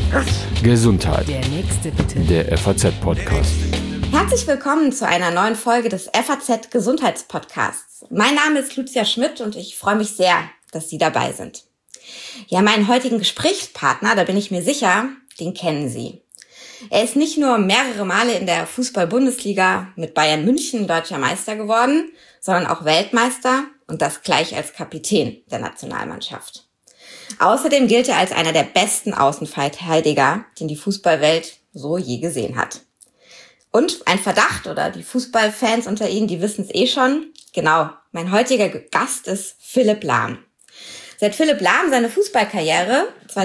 Gesundheit. Der nächste bitte. Der FAZ-Podcast. Herzlich willkommen zu einer neuen Folge des FAZ-Gesundheitspodcasts. Mein Name ist Lucia Schmidt und ich freue mich sehr, dass Sie dabei sind. Ja, meinen heutigen Gesprächspartner, da bin ich mir sicher, den kennen Sie. Er ist nicht nur mehrere Male in der Fußball-Bundesliga mit Bayern München deutscher Meister geworden, sondern auch Weltmeister und das gleich als Kapitän der Nationalmannschaft. Außerdem gilt er als einer der besten Außenverteidiger, den die Fußballwelt so je gesehen hat. Und ein Verdacht, oder die Fußballfans unter Ihnen, die wissen es eh schon. Genau, mein heutiger Gast ist Philipp Lahm. Seit Philipp Lahm seine Fußballkarriere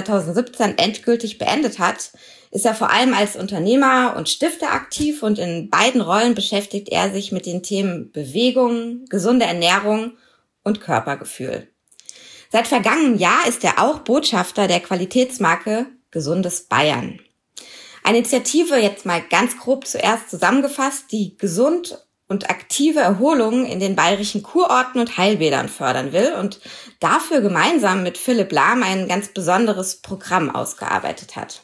2017 endgültig beendet hat, ist er vor allem als Unternehmer und Stifter aktiv und in beiden Rollen beschäftigt er sich mit den Themen Bewegung, gesunde Ernährung und Körpergefühl. Seit vergangenem Jahr ist er auch Botschafter der Qualitätsmarke Gesundes Bayern. Eine Initiative, jetzt mal ganz grob zuerst zusammengefasst, die gesund und aktive Erholung in den bayerischen Kurorten und Heilbädern fördern will und dafür gemeinsam mit Philipp Lahm ein ganz besonderes Programm ausgearbeitet hat.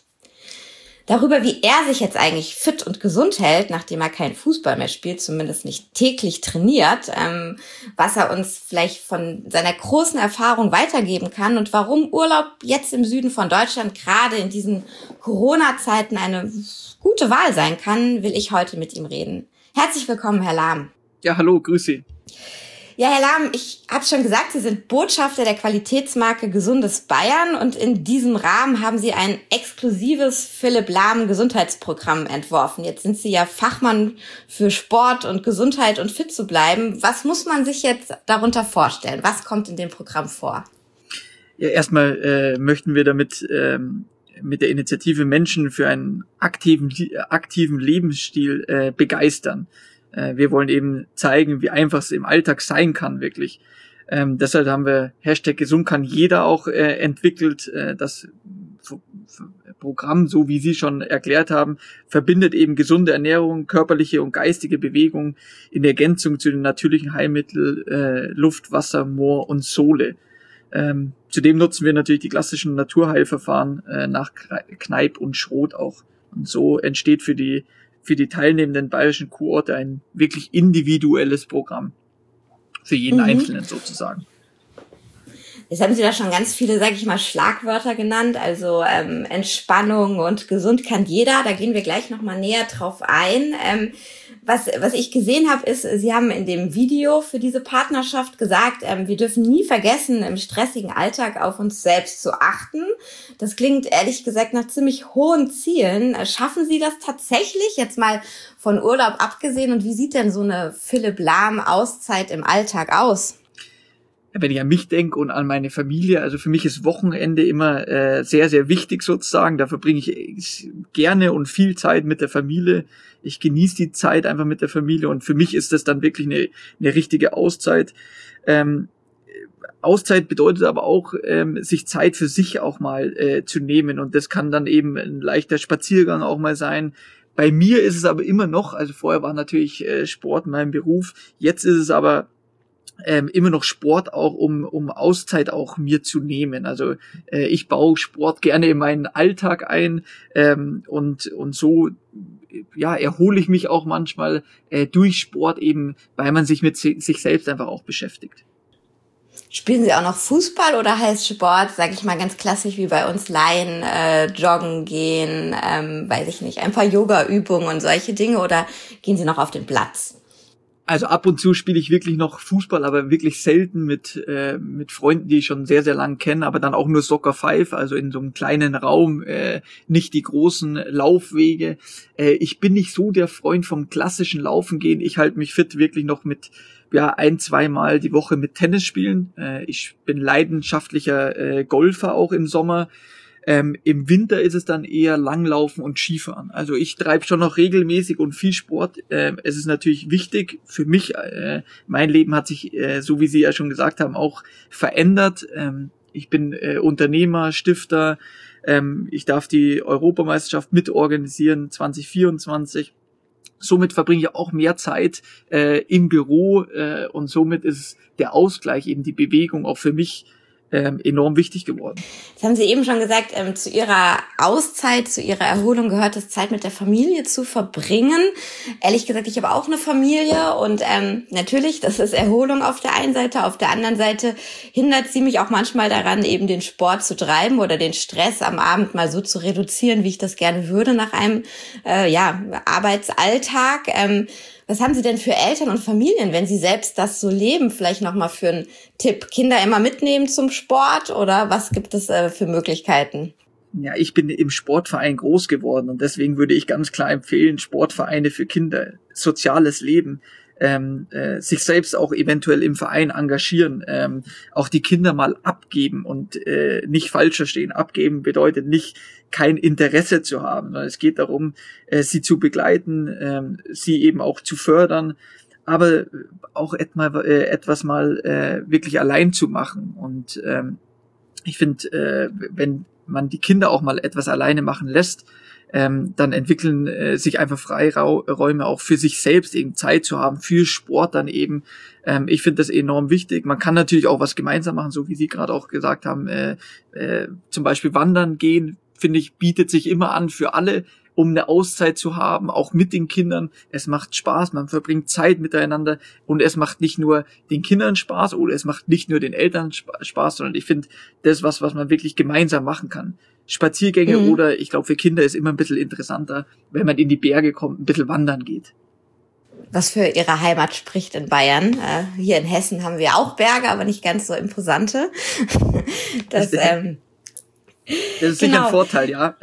Darüber, wie er sich jetzt eigentlich fit und gesund hält, nachdem er keinen Fußball mehr spielt, zumindest nicht täglich trainiert, was er uns vielleicht von seiner großen Erfahrung weitergeben kann und warum Urlaub jetzt im Süden von Deutschland gerade in diesen Corona-Zeiten eine gute Wahl sein kann, will ich heute mit ihm reden. Herzlich willkommen, Herr Lahm. Ja, hallo, grüß Sie. Ja, Herr Lahm, ich habe schon gesagt, Sie sind Botschafter der Qualitätsmarke Gesundes Bayern und in diesem Rahmen haben Sie ein exklusives Philipp Lahm Gesundheitsprogramm entworfen. Jetzt sind Sie ja Fachmann für Sport und Gesundheit und fit zu bleiben. Was muss man sich jetzt darunter vorstellen? Was kommt in dem Programm vor? Ja, erstmal möchten wir damit mit der Initiative Menschen für einen aktiven Lebensstil begeistern. Wir wollen eben zeigen, wie einfach es im Alltag sein kann, wirklich. Deshalb haben wir #gesund kann jeder auch entwickelt. Das Programm, so wie Sie schon erklärt haben, verbindet eben gesunde Ernährung, körperliche und geistige Bewegung in Ergänzung zu den natürlichen Heilmitteln Luft, Wasser, Moor und Sohle. Zudem nutzen wir natürlich die klassischen Naturheilverfahren nach Kneipp und Schroth auch. Und so entsteht für die teilnehmenden bayerischen Kurorte ein wirklich individuelles Programm. Für jeden Einzelnen sozusagen. Jetzt haben Sie da schon ganz viele, sage ich mal, Schlagwörter genannt, also Entspannung und gesund kann jeder. Da gehen wir gleich nochmal näher drauf ein. Was ich gesehen habe, ist, Sie haben in dem Video für diese Partnerschaft gesagt, wir dürfen nie vergessen, im stressigen Alltag auf uns selbst zu achten. Das klingt ehrlich gesagt nach ziemlich hohen Zielen. Schaffen Sie das tatsächlich, jetzt mal von Urlaub abgesehen? Und wie sieht denn so eine Philipp Lahm Auszeit im Alltag aus? Wenn ich an mich denke und an meine Familie, also für mich ist Wochenende immer sehr, sehr wichtig sozusagen. Da verbringe ich gerne und viel Zeit mit der Familie. Ich genieße die Zeit einfach mit der Familie und für mich ist das dann wirklich eine richtige Auszeit. Auszeit bedeutet aber auch, sich Zeit für sich auch mal zu nehmen und das kann dann eben ein leichter Spaziergang auch mal sein. Bei mir ist es aber immer noch, also vorher war natürlich Sport mein Beruf, jetzt ist es aber immer noch Sport auch, um Auszeit auch mir zu nehmen. Also ich baue Sport gerne in meinen Alltag ein und so ja erhole ich mich auch manchmal durch Sport eben, weil man sich mit sich selbst einfach auch beschäftigt. Spielen Sie auch noch Fußball oder heißt Sport, sage ich mal ganz klassisch wie bei uns Laien, joggen gehen, weiß ich nicht, ein paar Yoga-Übungen und solche Dinge oder gehen Sie noch auf den Platz? Also ab und zu spiele ich wirklich noch Fußball, aber wirklich selten mit Freunden, die ich schon sehr, sehr lang kenne, aber dann auch nur Soccer 5, also in so einem kleinen Raum, nicht die großen Laufwege. Ich bin nicht so der Freund vom klassischen Laufen gehen. Ich halte mich fit wirklich noch mit 1-2 Mal die Woche mit Tennis spielen. Ich bin leidenschaftlicher Golfer auch im Sommer. Im Winter ist es dann eher Langlaufen und Skifahren. Also ich treibe schon noch regelmäßig und viel Sport. Es ist natürlich wichtig für mich. Mein Leben hat sich, so wie Sie ja schon gesagt haben, auch verändert. Ich bin Unternehmer, Stifter. Ich darf die Europameisterschaft mitorganisieren 2024. Somit verbringe ich auch mehr Zeit im Büro und somit ist der Ausgleich, eben die Bewegung auch für mich enorm wichtig geworden. Das haben Sie eben schon gesagt, zu Ihrer Auszeit, zu Ihrer Erholung gehört es, Zeit mit der Familie zu verbringen. Ehrlich gesagt, ich habe auch eine Familie und natürlich, das ist Erholung auf der einen Seite. Auf der anderen Seite hindert sie mich auch manchmal daran, eben den Sport zu treiben oder den Stress am Abend mal so zu reduzieren, wie ich das gerne würde nach einem Arbeitsalltag. Was haben Sie denn für Eltern und Familien, wenn Sie selbst das so leben? Vielleicht nochmal für einen Tipp. Kinder immer mitnehmen zum Sport oder was gibt es für Möglichkeiten? Ja, ich bin im Sportverein groß geworden und deswegen würde ich ganz klar empfehlen, Sportvereine für Kinder, soziales Leben, sich selbst auch eventuell im Verein engagieren, auch die Kinder mal abgeben und nicht falsch verstehen. Abgeben bedeutet nicht, kein Interesse zu haben, sondern es geht darum, sie zu begleiten, sie eben auch zu fördern, aber auch etwas mal wirklich allein zu machen. Und ich finde, wenn man die Kinder auch mal etwas alleine machen lässt, dann entwickeln sich einfach Freiräume auch für sich selbst, eben Zeit zu haben, für Sport dann eben. Ich finde das enorm wichtig. Man kann natürlich auch was gemeinsam machen, so wie Sie gerade auch gesagt haben, zum Beispiel wandern gehen, finde ich, bietet sich immer an für alle, um eine Auszeit zu haben, auch mit den Kindern. Es macht Spaß, man verbringt Zeit miteinander und es macht nicht nur den Kindern Spaß oder es macht nicht nur den Eltern Spaß, sondern ich finde, das ist was man wirklich gemeinsam machen kann. Spaziergänge oder ich glaube, für Kinder ist immer ein bisschen interessanter, wenn man in die Berge kommt, ein bisschen wandern geht. Was für Ihre Heimat spricht in Bayern. Hier in Hessen haben wir auch Berge, aber nicht ganz so imposante. Das ist sicher ein Vorteil, ja.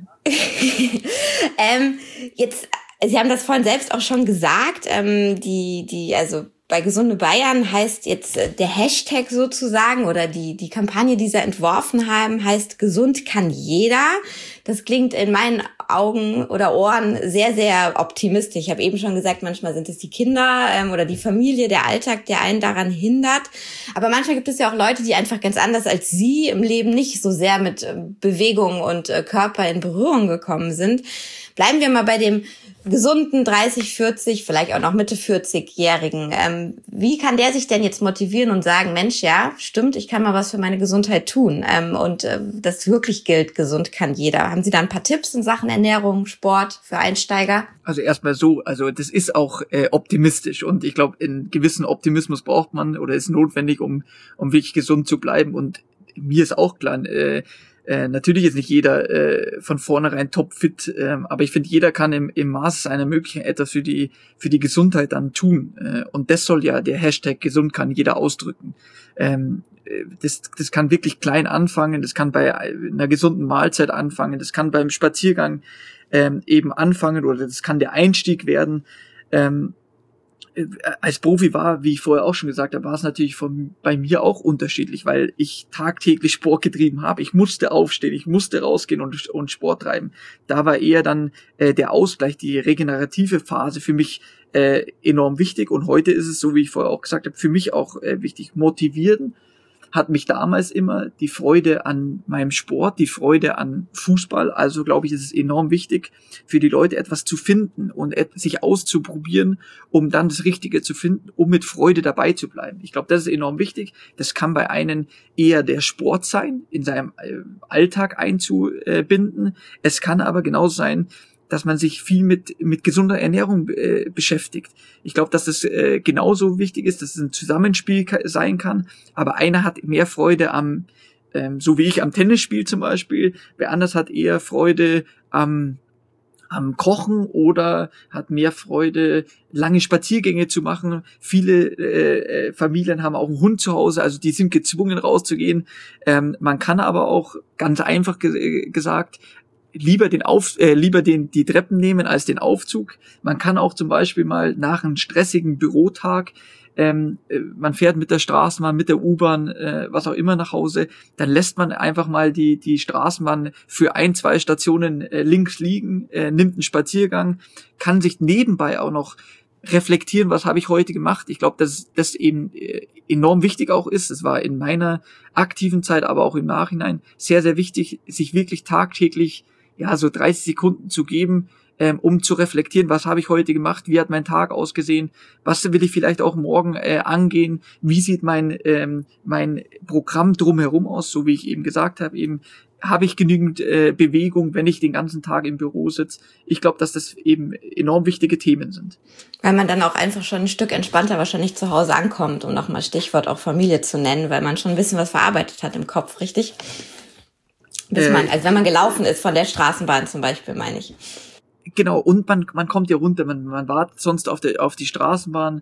Jetzt, Sie haben das vorhin selbst auch schon gesagt, also bei Gesunde Bayern heißt jetzt der Hashtag sozusagen oder die Kampagne, die Sie entworfen haben, heißt Gesund kann jeder. Das klingt in meinen Augen oder Ohren sehr, sehr optimistisch. Ich habe eben schon gesagt, manchmal sind es die Kinder oder die Familie, der Alltag, der einen daran hindert. Aber manchmal gibt es ja auch Leute, die einfach ganz anders als Sie im Leben nicht so sehr mit Bewegung und Körper in Berührung gekommen sind. Bleiben wir mal bei dem gesunden 30, 40, vielleicht auch noch Mitte 40-Jährigen. Wie kann der sich denn jetzt motivieren und sagen, Mensch, ja, stimmt, ich kann mal was für meine Gesundheit tun. Und das wirklich gilt, gesund kann jeder. Haben Sie da ein paar Tipps in Sachen Ernährung, Sport für Einsteiger? Also erstmal so, also das ist auch optimistisch und ich glaube, einen gewissen Optimismus braucht man oder ist notwendig, um wirklich gesund zu bleiben. Und mir ist auch klar, natürlich ist nicht jeder von vornherein topfit, aber ich finde, jeder kann im Maße seiner Möglichkeiten etwas für die Gesundheit dann tun. Und das soll ja der Hashtag gesund kann jeder ausdrücken. Das kann wirklich klein anfangen, das kann bei einer gesunden Mahlzeit anfangen, das kann beim Spaziergang eben anfangen oder das kann der Einstieg werden. Als Profi wie ich vorher auch schon gesagt habe, war es natürlich bei mir auch unterschiedlich, weil ich tagtäglich Sport getrieben habe. Ich musste aufstehen, ich musste rausgehen und Sport treiben. Da war eher dann der Ausgleich, die regenerative Phase für mich enorm wichtig. Und heute ist es, so wie ich vorher auch gesagt habe, für mich auch wichtig. Motivieren hat mich damals immer die Freude an meinem Sport, die Freude an Fußball. Also glaube ich, ist es enorm wichtig, für die Leute etwas zu finden und sich auszuprobieren, um dann das Richtige zu finden, um mit Freude dabei zu bleiben. Ich glaube, das ist enorm wichtig. Das kann bei einem eher der Sport sein, in seinem Alltag einzubinden. Es kann aber genauso sein, dass man sich viel mit gesunder Ernährung beschäftigt. Ich glaube, dass es genauso wichtig ist, dass es ein Zusammenspiel sein kann, aber einer hat mehr Freude am, so wie ich am Tennisspiel zum Beispiel, wer anders hat eher Freude am Kochen oder hat mehr Freude, lange Spaziergänge zu machen. Viele Familien haben auch einen Hund zu Hause, also die sind gezwungen rauszugehen. Man kann aber auch, ganz einfach gesagt, lieber die Treppen nehmen als den Aufzug. Man kann auch zum Beispiel mal nach einem stressigen Bürotag, man fährt mit der Straßenbahn, mit der U-Bahn, was auch immer nach Hause, dann lässt man einfach mal die Straßenbahn für 1-2 Stationen links liegen, nimmt einen Spaziergang, kann sich nebenbei auch noch reflektieren, was habe ich heute gemacht. Ich glaube, dass das eben enorm wichtig auch ist. Es war in meiner aktiven Zeit, aber auch im Nachhinein sehr, sehr wichtig, sich wirklich tagtäglich so 30 Sekunden zu geben, um zu reflektieren, was habe ich heute gemacht, wie hat mein Tag ausgesehen, was will ich vielleicht auch morgen angehen, wie sieht mein Programm drumherum aus, so wie ich eben gesagt habe, eben habe ich genügend Bewegung, wenn ich den ganzen Tag im Büro sitze. Ich glaube, dass das eben enorm wichtige Themen sind. Weil man dann auch einfach schon ein Stück entspannter wahrscheinlich zu Hause ankommt, um nochmal Stichwort auch Familie zu nennen, weil man schon ein bisschen was verarbeitet hat im Kopf, richtig? Also wenn man gelaufen ist von der Straßenbahn zum Beispiel, meine ich. Genau, und man kommt ja runter, man wartet sonst auf die Straßenbahn,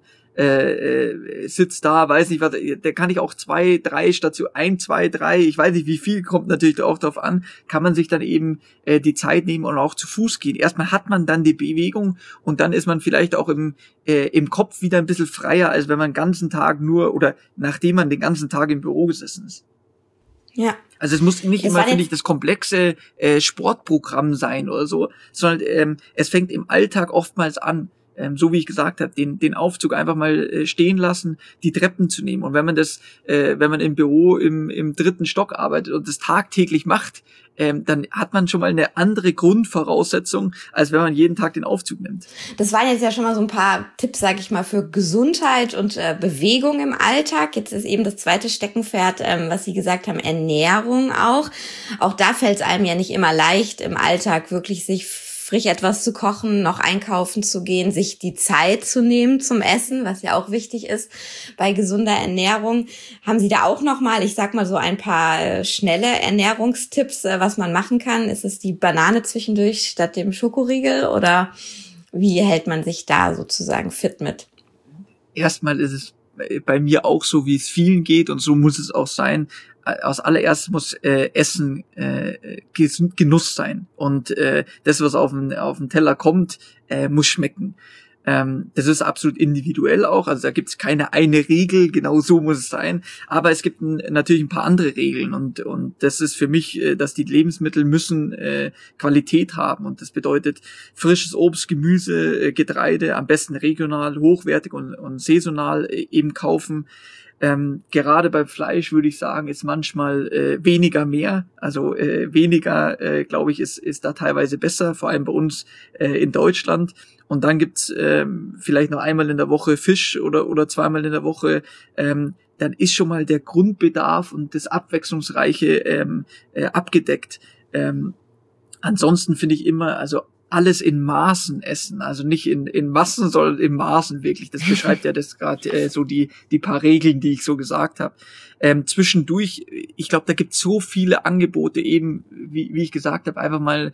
sitzt da, weiß nicht was, da kann ich auch 2, 3 Stationen, 1, 2, 3, ich weiß nicht wie viel, kommt natürlich auch drauf an, kann man sich dann eben die Zeit nehmen und auch zu Fuß gehen. Erstmal hat man dann die Bewegung und dann ist man vielleicht auch im Kopf wieder ein bisschen freier, als wenn man den ganzen Tag oder nachdem man den ganzen Tag im Büro gesessen ist. Ja. Also es muss nicht immer, finde ich, das komplexe Sportprogramm sein oder so, sondern es fängt im Alltag oftmals an, so wie ich gesagt habe, den Aufzug einfach mal stehen lassen, die Treppen zu nehmen. Und wenn man im Büro im 3. Stock arbeitet und das tagtäglich macht, dann hat man schon mal eine andere Grundvoraussetzung, als wenn man jeden Tag den Aufzug nimmt. Das waren jetzt ja schon mal so ein paar Tipps, sage ich mal, für Gesundheit und Bewegung im Alltag. Jetzt ist eben das zweite Steckenpferd, was Sie gesagt haben, Ernährung auch. Auch da fällt es einem ja nicht immer leicht, im Alltag wirklich sich frisch etwas zu kochen, noch einkaufen zu gehen, sich die Zeit zu nehmen zum Essen, was ja auch wichtig ist bei gesunder Ernährung. Haben Sie da auch nochmal, ich sag mal so ein paar schnelle Ernährungstipps, was man machen kann? Ist es die Banane zwischendurch statt dem Schokoriegel oder wie hält man sich da sozusagen fit mit? Erstmal ist es bei mir auch so, wie es vielen geht und so muss es auch sein. Als allererstes muss Essen Genuss sein und das, was auf den Teller kommt, muss schmecken. Das ist absolut individuell auch, also da gibt es keine eine Regel, genau so muss es sein, aber es gibt natürlich ein paar andere Regeln und das ist für mich, dass die Lebensmittel müssen Qualität haben und das bedeutet frisches Obst, Gemüse, Getreide, am besten regional, hochwertig und saisonal eben kaufen. Gerade beim Fleisch würde ich sagen, ist manchmal weniger mehr. Also weniger, glaube ich, ist da teilweise besser, vor allem bei uns in Deutschland. Und dann gibt's vielleicht noch einmal in der Woche Fisch oder zweimal in der Woche. Dann ist schon mal der Grundbedarf und das Abwechslungsreiche abgedeckt. Ansonsten finde ich immer, also alles in Maßen essen, also nicht in Massen, sondern in Maßen wirklich. Das beschreibt ja das gerade so die paar Regeln, die ich so gesagt habe. Zwischendurch, ich glaube, da gibt es so viele Angebote eben, wie ich gesagt habe, einfach mal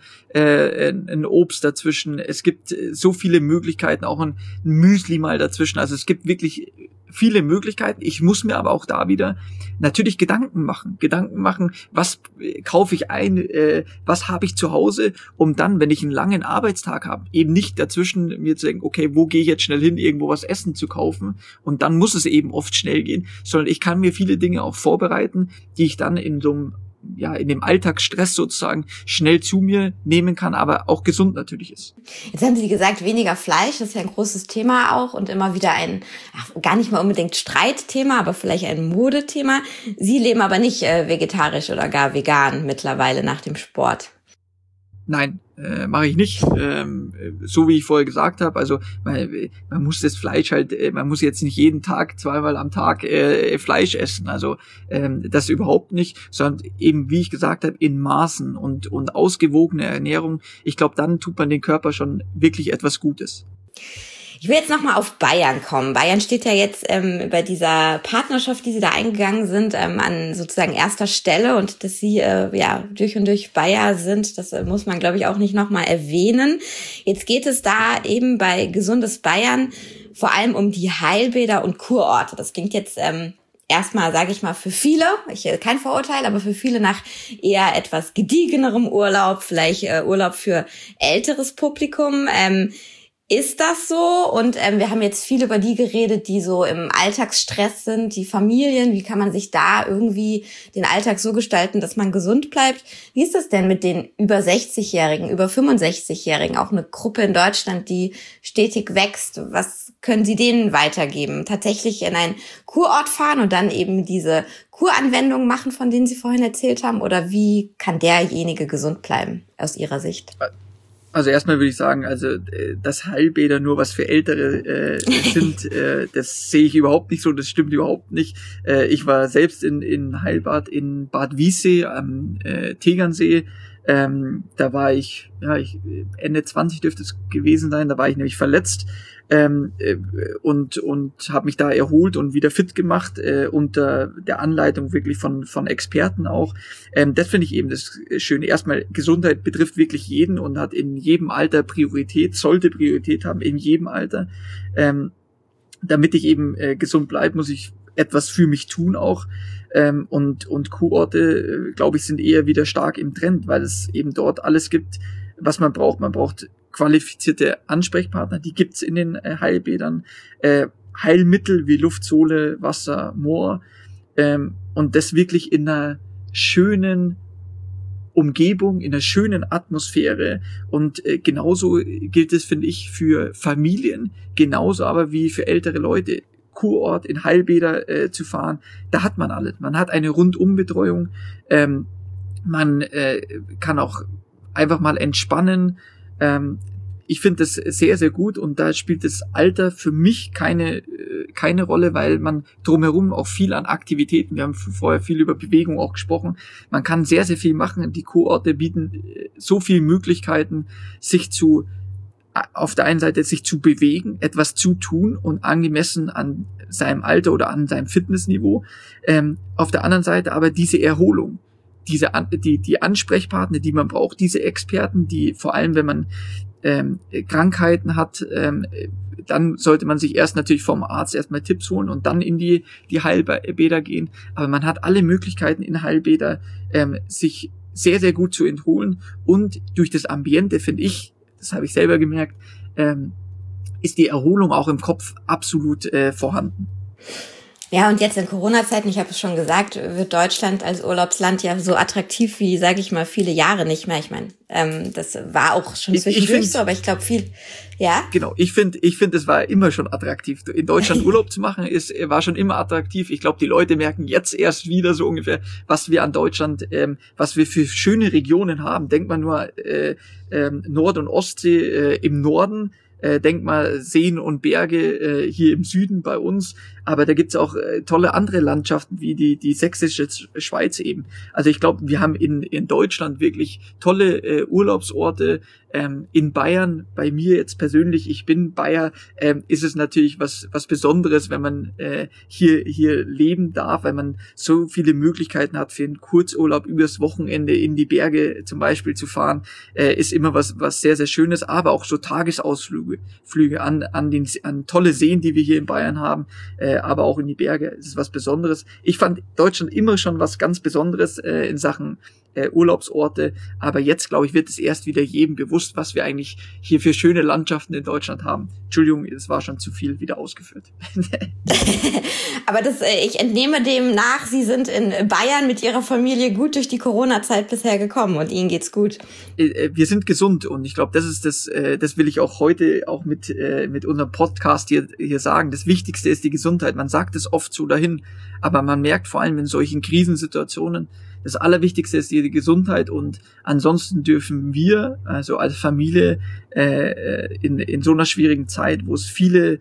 ein Obst dazwischen. Es gibt so viele Möglichkeiten, auch ein Müsli mal dazwischen. Also es gibt wirklich viele Möglichkeiten. Ich muss mir aber auch da wieder natürlich Gedanken machen, was kaufe ich ein, was habe ich zu Hause, um dann, wenn ich einen langen Arbeitstag habe, eben nicht dazwischen mir zu denken, okay, wo gehe ich jetzt schnell hin, irgendwo was essen zu kaufen und dann muss es eben oft schnell gehen, sondern ich kann mir viele Dinge auch vorbereiten, die ich dann in dem Alltagsstress sozusagen schnell zu mir nehmen kann, aber auch gesund natürlich ist. Jetzt haben Sie gesagt, weniger Fleisch, das ist ja ein großes Thema auch und immer wieder gar nicht mal unbedingt Streitthema, aber vielleicht ein Modethema. Sie leben aber nicht vegetarisch oder gar vegan mittlerweile nach dem Sport. Nein, mache ich nicht. So wie ich vorher gesagt habe, also man muss das Fleisch halt, man muss jetzt nicht jeden Tag, zweimal am Tag Fleisch essen, also das überhaupt nicht, sondern eben, wie ich gesagt habe, in Maßen und ausgewogene Ernährung. Ich glaube, dann tut man den Körper schon wirklich etwas Gutes. Ich will jetzt nochmal auf Bayern kommen. Bayern steht ja jetzt bei dieser Partnerschaft, die Sie da eingegangen sind, an sozusagen erster Stelle und dass Sie durch und durch Bayer sind, das muss man, glaube ich, auch nicht nochmal erwähnen. Jetzt geht es da eben bei Gesundes Bayern vor allem um die Heilbäder und Kurorte. Das klingt jetzt erstmal, sage ich mal, für viele, kein Vorurteil, aber für viele nach eher etwas gediegenerem Urlaub, vielleicht Urlaub für älteres Publikum. Ist das so? Und wir haben jetzt viel über die geredet, die so im Alltagsstress sind, die Familien. Wie kann man sich da irgendwie den Alltag so gestalten, dass man gesund bleibt? Wie ist das denn mit den über 60-Jährigen, über 65-Jährigen? Auch eine Gruppe in Deutschland, die stetig wächst. Was können Sie denen weitergeben? Tatsächlich in einen Kurort fahren und dann eben diese Kuranwendungen machen, von denen Sie vorhin erzählt haben? Oder wie kann derjenige gesund bleiben aus Ihrer Sicht? Also erstmal würde ich sagen, dass Heilbäder nur was für Ältere sind, das sehe ich überhaupt nicht so, das stimmt überhaupt nicht. Ich war selbst in Heilbad in Bad Wiessee am Tegernsee. Da war ich Ende 20 dürfte es gewesen sein, da war ich nämlich verletzt und habe mich da erholt und wieder fit gemacht unter der Anleitung wirklich von Experten auch. Das finde ich eben das Schöne. Erstmal, Gesundheit betrifft wirklich jeden und hat in jedem Alter Priorität, sollte Priorität haben in jedem Alter. Damit ich eben gesund bleibe, muss ich etwas für mich tun auch. Und Kurorte, glaube ich, sind eher wieder stark im Trend, weil es eben dort alles gibt, was man braucht. Man braucht qualifizierte Ansprechpartner, die gibt's in den Heilbädern. Heilmittel wie Luft, Sohle, Wasser, Moor. Und das wirklich in einer schönen Umgebung, in einer schönen Atmosphäre. Und genauso gilt es, finde ich, für Familien, genauso aber wie für ältere Leute. Kurort in Heilbäder zu fahren, da hat man alles. Man hat eine Rundumbetreuung, man kann auch einfach mal entspannen. Ich finde das sehr, sehr gut und da spielt das Alter für mich keine Rolle, weil man drumherum auch viel an Aktivitäten, wir haben vorher viel über Bewegung auch gesprochen, man kann sehr, sehr viel machen. Die Kurorte bieten so viele Möglichkeiten, auf der einen Seite sich zu bewegen, etwas zu tun und angemessen an seinem Alter oder an seinem Fitnessniveau. Auf der anderen Seite aber diese Erholung, die Ansprechpartner, die man braucht, diese Experten, die vor allem, wenn man Krankheiten hat, dann sollte man sich erst natürlich vom Arzt erstmal Tipps holen und dann in die Heilbäder gehen. Aber man hat alle Möglichkeiten in Heilbäder, sich sehr, sehr gut zu entholen und durch das Ambiente, finde ich, das habe ich selber gemerkt, ist die Erholung auch im Kopf absolut vorhanden. Ja, und jetzt in Corona-Zeiten, ich habe es schon gesagt, wird Deutschland als Urlaubsland ja so attraktiv wie, sage ich mal, viele Jahre nicht mehr. Ich meine, das war auch schon zwischendurch so, aber ich glaube ja. Genau, ich finde, es war immer schon attraktiv. In Deutschland Urlaub zu machen, war schon immer attraktiv. Ich glaube, die Leute merken jetzt erst wieder so ungefähr, was wir an Deutschland, was wir für schöne Regionen haben. Denkt man nur Nord- und Ostsee im Norden. Denk mal Seen und Berge hier im Süden bei uns, aber da gibt's auch tolle andere Landschaften wie die sächsische Schweiz eben. Also ich glaube, wir haben in Deutschland wirklich tolle Urlaubsorte. In Bayern, bei mir jetzt persönlich, ich bin Bayer, ist es natürlich was Besonderes, wenn man hier leben darf, weil man so viele Möglichkeiten hat für einen Kurzurlaub übers Wochenende in die Berge zum Beispiel zu fahren, ist immer was sehr, sehr Schönes, aber auch so Tagesausflüge an tolle Seen, die wir hier in Bayern haben, aber auch in die Berge, ist was Besonderes. Ich fand Deutschland immer schon was ganz Besonderes in Sachen Urlaubsorte, aber jetzt, glaube ich, wird es erst wieder jedem bewusst, was wir eigentlich hier für schöne Landschaften in Deutschland haben. Entschuldigung, es war schon zu viel wieder ausgeführt. Aber ich entnehme dem nach, Sie sind in Bayern mit Ihrer Familie gut durch die Corona-Zeit bisher gekommen und Ihnen geht's gut. Wir sind gesund und ich glaube, das ist das will ich auch heute auch mit unserem Podcast hier sagen. Das Wichtigste ist die Gesundheit. Man sagt es oft so dahin, aber man merkt vor allem in solchen Krisensituationen, das Allerwichtigste ist die Gesundheit und ansonsten dürfen wir, also als Familie, in so einer schwierigen Zeit, wo es viele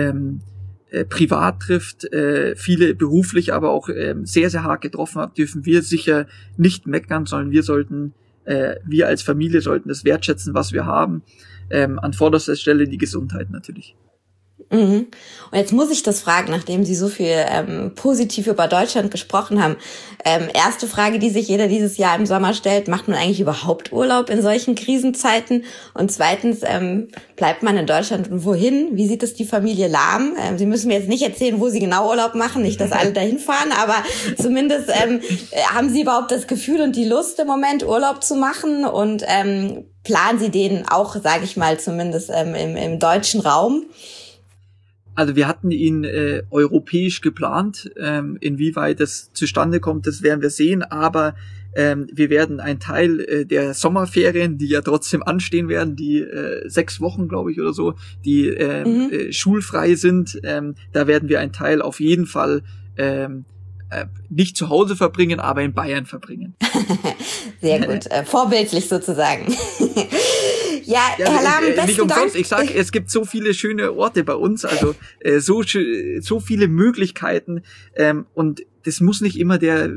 privat trifft, viele beruflich aber auch sehr, sehr hart getroffen hat, dürfen wir sicher nicht meckern, sondern wir als Familie sollten das wertschätzen, was wir haben. An vorderster Stelle die Gesundheit natürlich. Mhm. Und jetzt muss ich das fragen, nachdem Sie so viel positiv über Deutschland gesprochen haben. Erste Frage, die sich jeder dieses Jahr im Sommer stellt: Macht man eigentlich überhaupt Urlaub in solchen Krisenzeiten? Und zweitens, bleibt man in Deutschland und wohin? Wie sieht es die Familie Lahm? Sie müssen mir jetzt nicht erzählen, wo Sie genau Urlaub machen, nicht, dass alle dahin fahren, aber zumindest haben Sie überhaupt das Gefühl und die Lust im Moment, Urlaub zu machen? Und planen Sie den auch, sage ich mal, zumindest im deutschen Raum? Also wir hatten ihn europäisch geplant. Inwieweit das zustande kommt, das werden wir sehen. Aber wir werden einen Teil der Sommerferien, die ja trotzdem anstehen werden, die 6 Wochen, glaube ich, oder so, die schulfrei sind, da werden wir einen Teil auf jeden Fall nicht zu Hause verbringen, aber in Bayern verbringen. Sehr gut, vorbildlich sozusagen. Ja, Herr Lahm, nicht umsonst. Ich sage, es gibt so viele schöne Orte bei uns, also so viele Möglichkeiten, und das muss nicht immer der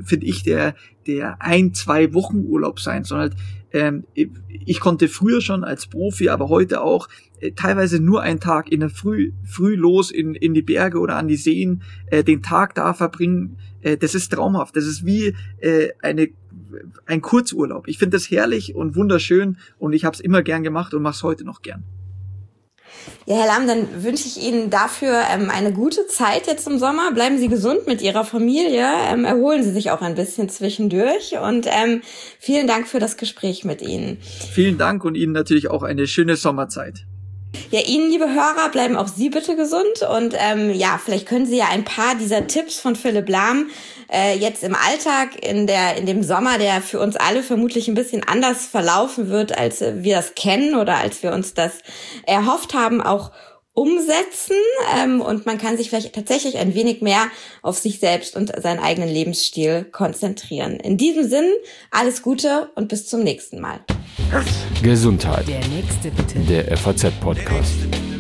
1-2 Wochen Urlaub sein, sondern ich konnte früher schon als Profi, aber heute auch teilweise nur einen Tag in der Früh los in die Berge oder an die Seen, den Tag da verbringen. Das ist traumhaft. Das ist wie ein Kurzurlaub. Ich finde das herrlich und wunderschön und ich habe es immer gern gemacht und mache es heute noch gern. Ja, Herr Lahm, dann wünsche ich Ihnen dafür eine gute Zeit jetzt im Sommer. Bleiben Sie gesund mit Ihrer Familie. Erholen Sie sich auch ein bisschen zwischendurch. Und vielen Dank für das Gespräch mit Ihnen. Vielen Dank und Ihnen natürlich auch eine schöne Sommerzeit. Ja, Ihnen, liebe Hörer, bleiben auch Sie bitte gesund. Und vielleicht können Sie ja ein paar dieser Tipps von Philipp Lahm jetzt im Alltag in dem Sommer, der für uns alle vermutlich ein bisschen anders verlaufen wird, als wir das kennen oder als wir uns das erhofft haben, auch umsetzen. Und man kann sich vielleicht tatsächlich ein wenig mehr auf sich selbst und seinen eigenen Lebensstil konzentrieren. In diesem Sinn, alles Gute und bis zum nächsten Mal. Gesundheit. Der nächste bitte. Der FAZ-Podcast.